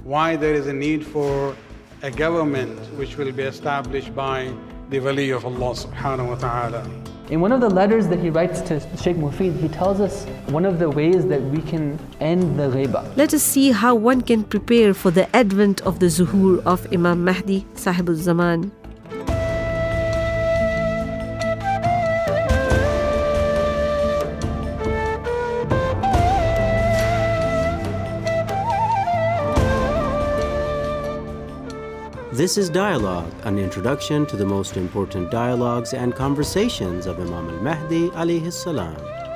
why there is a need for a government which will be established by the wali of Allah subhanahu wa ta'ala. In one of the letters that he writes to Sheikh Mufid, he tells us one of the ways that we can end the ghaiba. Let us see how one can prepare for the advent of the zuhur of Imam Mahdi, Sahibul Zaman. This is Dialogue, an introduction to the most important dialogues and conversations of Imam al-Mahdi alayhi salam.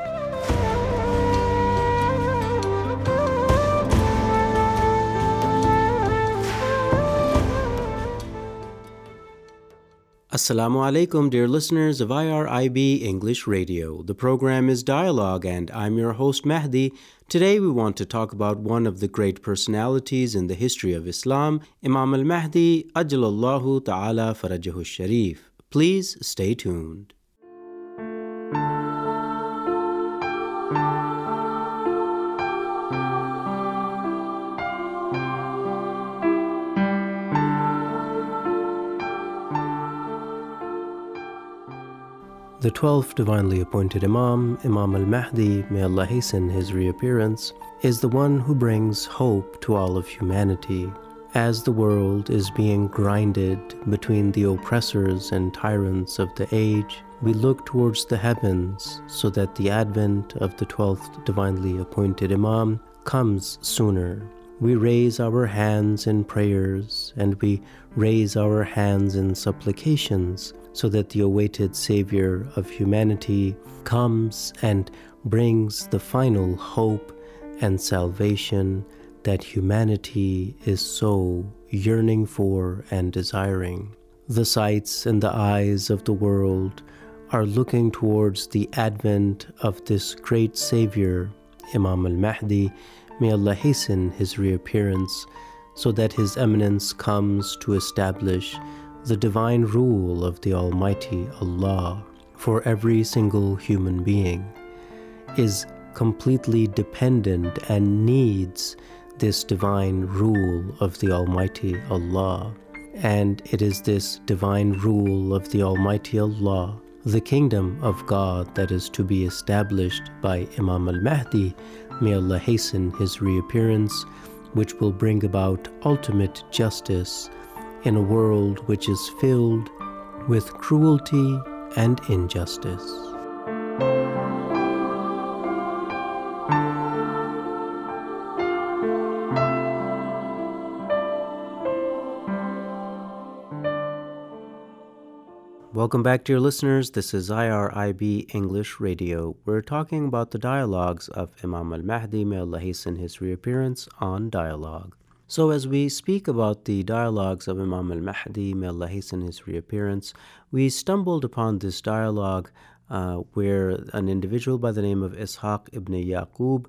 Assalamu alaikum, dear listeners of IRIB English Radio. The program is Dialogue, and I'm your host Mahdi. Today we want to talk about one of the great personalities in the history of Islam, Imam al-Mahdi, Ajjalallahu Ta'ala Farajahu Sharif. Please stay tuned. The 12th divinely appointed Imam, Imam al-Mahdi, may Allah hasten his reappearance, is the one who brings hope to all of humanity. As the world is being grinded between the oppressors and tyrants of the age, we look towards the heavens so that the advent of the 12th divinely appointed Imam comes sooner. We raise our hands in prayers and we raise our hands in supplications so that the awaited Savior of humanity comes and brings the final hope and salvation that humanity is so yearning for and desiring. The sights and the eyes of the world are looking towards the advent of this great Savior, Imam al-Mahdi. May Allah hasten his reappearance so that His Eminence comes to establish the divine rule of the Almighty Allah. For every single human being is completely dependent and needs this divine rule of the Almighty Allah. And it is this divine rule of the Almighty Allah, the kingdom of God, that is to be established by Imam al-Mahdi, may Allah hasten his reappearance, which will bring about ultimate justice in a world which is filled with cruelty and injustice. Welcome back, dear listeners. This is IRIB English Radio. We're talking about the dialogues of Imam al-Mahdi, may Allah hasten his reappearance, on Dialogue. So as we speak about the dialogues of Imam al-Mahdi, may Allah hasten his reappearance, we stumbled upon this dialogue where an individual by the name of Ishaq ibn Yaqub,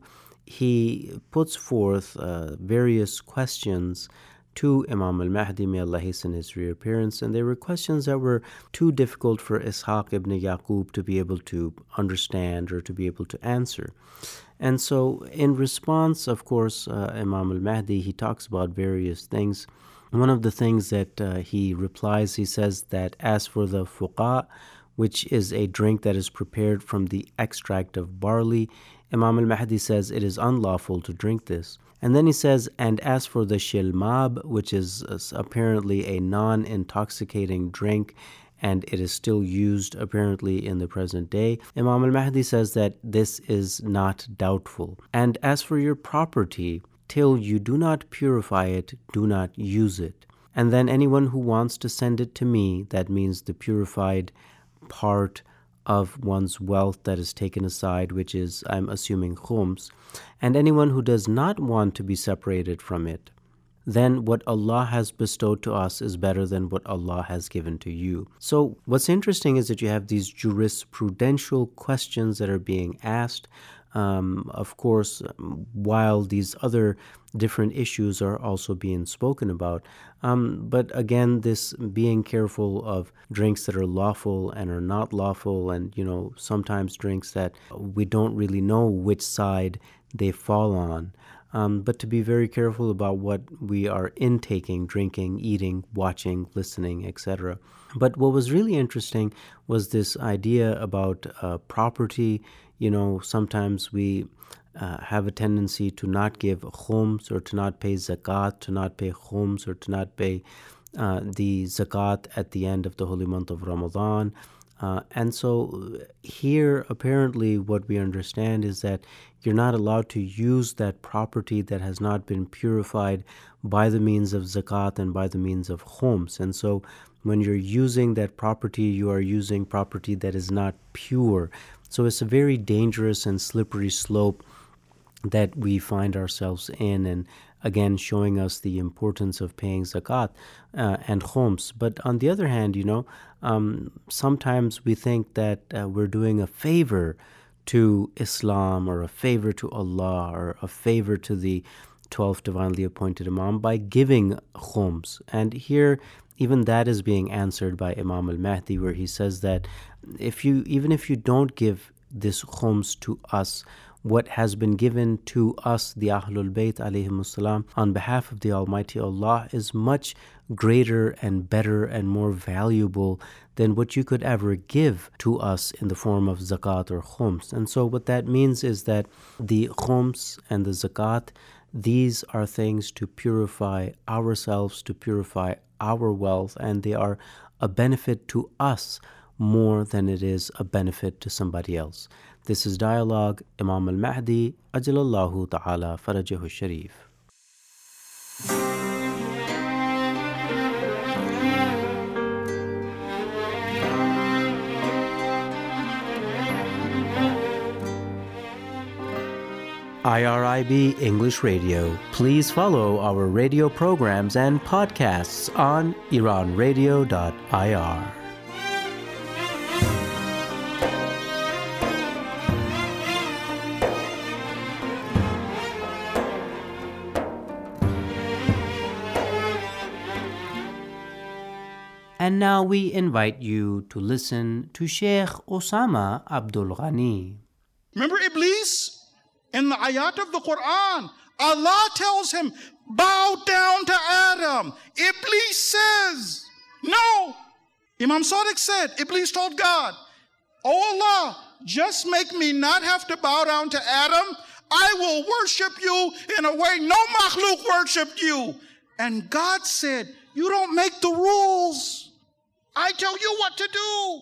he puts forth various questions to Imam al-Mahdi, may Allah hasten his reappearance, and they were questions that were too difficult for Ishaq ibn Yaqub to be able to understand or to be able to answer. And so in response, of course, Imam al-Mahdi, he talks about various things. One of the things that he replies, he says that as for the fuqa, which is a drink that is prepared from the extract of barley, Imam al-Mahdi says it is unlawful to drink this. And then he says, and as for the shilmab, which is apparently a non-intoxicating drink, and it is still used apparently in the present day, Imam al-Mahdi says that this is not doubtful. And as for your property, till you do not purify it, do not use it. And then anyone who wants to send it to me, that means the purified part of one's wealth that is taken aside, which is, I'm assuming, khums, and anyone who does not want to be separated from it, then what Allah has bestowed to us is better than what Allah has given to you. So what's interesting is that you have these jurisprudential questions that are being asked, of course, while these other different issues are also being spoken about. But again, this being careful of drinks that are lawful and are not lawful, and, sometimes drinks that we don't really know which side they fall on. but to be very careful about what we are intaking, drinking, eating, watching, listening, etc. But what was really interesting was this idea about property. Sometimes we have a tendency to not give khums, or to not pay zakat, to not pay khums, or to not pay the zakat at the end of the holy month of Ramadan. And so here, apparently, what we understand is that you're not allowed to use that property that has not been purified by the means of zakat and by the means of khums. And so when you're using that property, you are using property that is not pure. So it's a very dangerous and slippery slope that we find ourselves in, and again showing us the importance of paying zakat and khums. But on the other hand, sometimes we think that we're doing a favor to Islam, or a favor to Allah, or a favor to the 12th divinely appointed Imam by giving khums. And here, even that is being answered by Imam al-Mahdi, where he says that even if you don't give this khums to us, what has been given to us, the Ahlul Bayt alayhimus salam, on behalf of the Almighty Allah, is much greater and better and more valuable than what you could ever give to us in the form of zakat or khums. And so what that means is that the khums and the zakat, these are things to purify ourselves, to purify our wealth, and they are a benefit to us more than it is a benefit to somebody else. This is Dialogue, Imam al-Mahdi, Ajalallahu Ta'ala Farajahu Sharif. IRIB English Radio. Please follow our radio programs and podcasts on iranradio.ir. And now we invite you to listen to Sheikh Osama Abdul Ghani. Remember Iblis? In the ayat of the Quran, Allah tells him, bow down to Adam. Iblis says, no. Imam Sadiq said, Iblis told God, oh Allah, just make me not have to bow down to Adam. I will worship you in a way no makhluk worshipped you. And God said, you don't make the rules. I tell you what to do.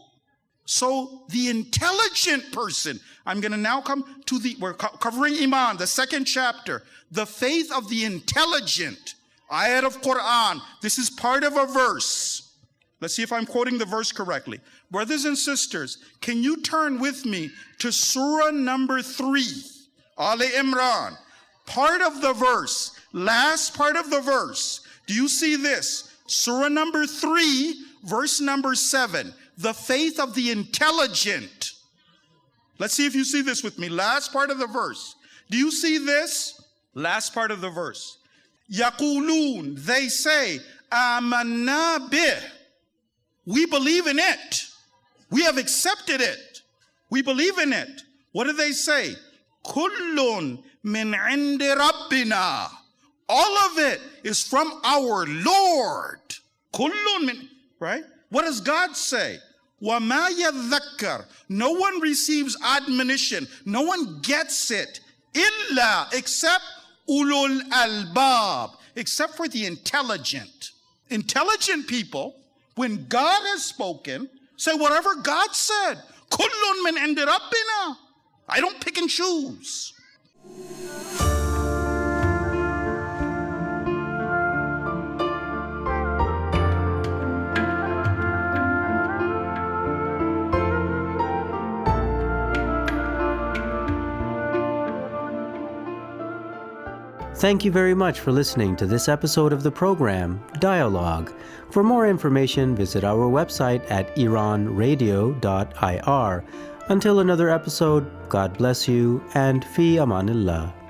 So the intelligent person, I'm going to now come to we're covering Iman, the second chapter, the faith of the intelligent. Ayat of Quran. This is part of a verse. Let's see if I'm quoting the verse correctly. Brothers and sisters, can you turn with me to Surah number 3, Ali Imran, part of the verse, last part of the verse. Do you see this? Surah number 3, verse number 7. The faith of the intelligent. Let's see if you see this with me. Last part of the verse. Do you see this? Last part of the verse. Yaqulun, they say, amanna bih. We believe in it. We have accepted it. We believe in it. What do they say? Kullun min indi rabbina. All of it is from our Lord. Kullun min, right? What does God say? وَمَا يَذَّكَّرْ. No one receives admonition. No one gets it. إِلَّا, except ulul albab, except for the intelligent. Intelligent people, when God has spoken, say whatever God said. كُلٌّ مِّنْ عِنْدِ رَبِّنَا. I don't pick and choose. Thank you very much for listening to this episode of the program, Dialogue. For more information, visit our website at iranradio.ir. Until another episode, God bless you and fi amanillah.